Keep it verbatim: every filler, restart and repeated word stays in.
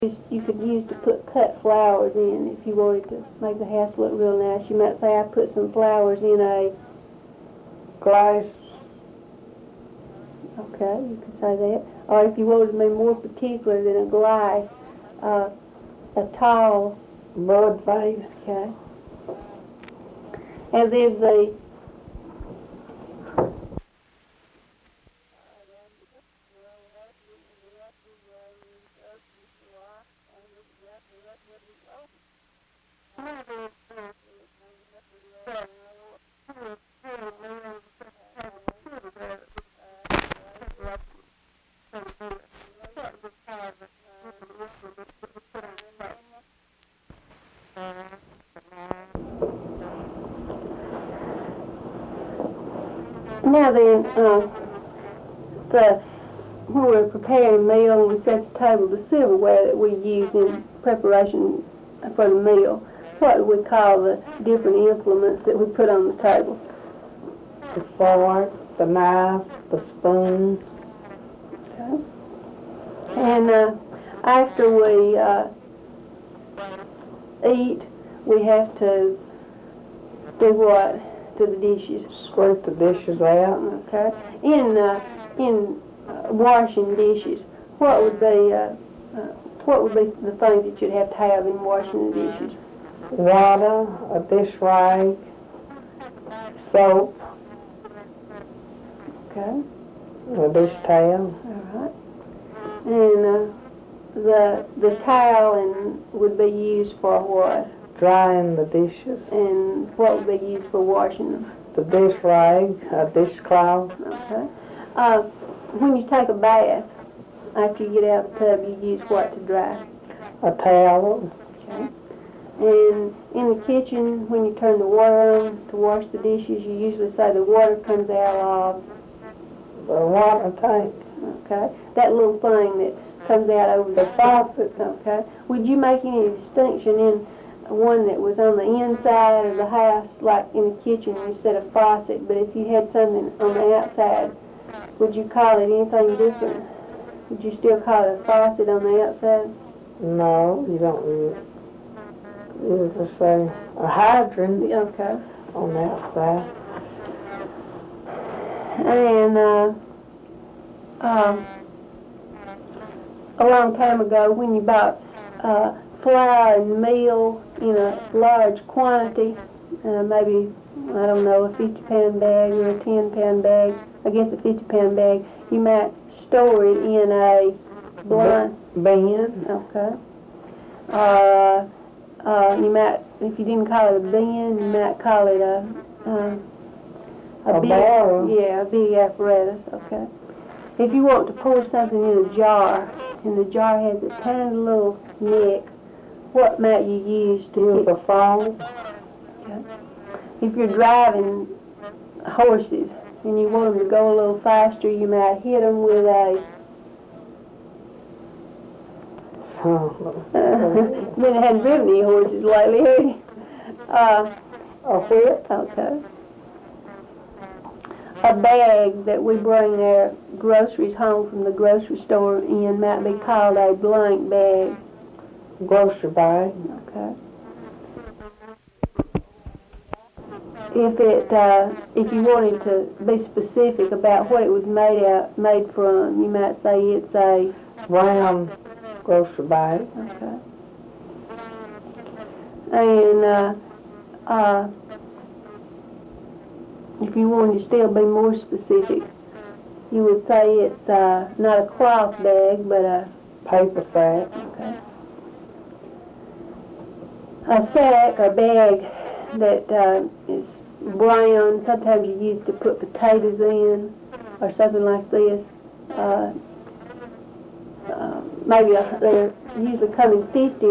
you could use to put cut flowers in if you wanted to make the house look real nice. You might say, I put some flowers in a glass. Okay, you could say that. Or if you wanted to be more particular than a glass, uh, a tall mud vase. Okay. And then the Now then, uh, the, when we're preparing a meal and we set the table, the silverware that we use in preparation for the meal, what do we call the different implements that we put on the table? The fork, the knife, the spoon. Okay. And uh, after we uh, eat, we have to do what to the dishes? Scrape the dishes out. Okay. In uh, in uh, washing dishes, what would be uh, uh, what would be the things that you'd have to have in washing the dishes? Water, a dish rag, soap. Okay. A dish towel. All right. And uh, the the towel and would be used for what? Drying the dishes. And what would be used for washing them? The dish rag, a dishcloth. Okay. Uh, when you take a bath, after you get out of the tub, you use what to dry? A towel. Okay. And in the kitchen, when you turn the water on to wash the dishes, you usually say the water comes out of the water tank. Okay. That little thing that comes out over the faucet. Okay. Would you make any distinction in one that was on the inside of the house, like in the kitchen you said a faucet, but if you had something on the outside, would you call it anything different? Would you still call it a faucet on the outside? No, you don't. You, you just say a hydrant. Okay. On the outside. And uh, um, a long time ago, when you bought uh, flour and meal in a large quantity, uh, maybe, I don't know, a fifty pound bag or a ten pound bag, I guess a fifty pound bag, you might store it in a blind bin. Okay. Uh, uh, you might, if you didn't call it a bin, you might call it a, uh, a, a big, barrel. Yeah, a big apparatus. Okay. If you want to pour something in a jar, and the jar has a tiny little neck, what might you use to use a phone? Okay. If you're driving horses and you want them to go a little faster, you might hit them with a. Oh. Uh, I mean, I hadn't driven any horses lately, have you? Uh, a whip? Okay. A bag that we bring our groceries home from the grocery store in might be called a blank bag. Grocery bag. Okay. If it, uh, if you wanted to be specific about what it was made out, made from, you might say it's a round grocery bag. Okay. And uh, uh, if you wanted to still be more specific, you would say it's uh, not a cloth bag, but a paper sack. Okay. A sack or bag that uh, is brown, sometimes you use to put potatoes in, or something like this. Uh, uh, maybe a, they're usually come in fifty.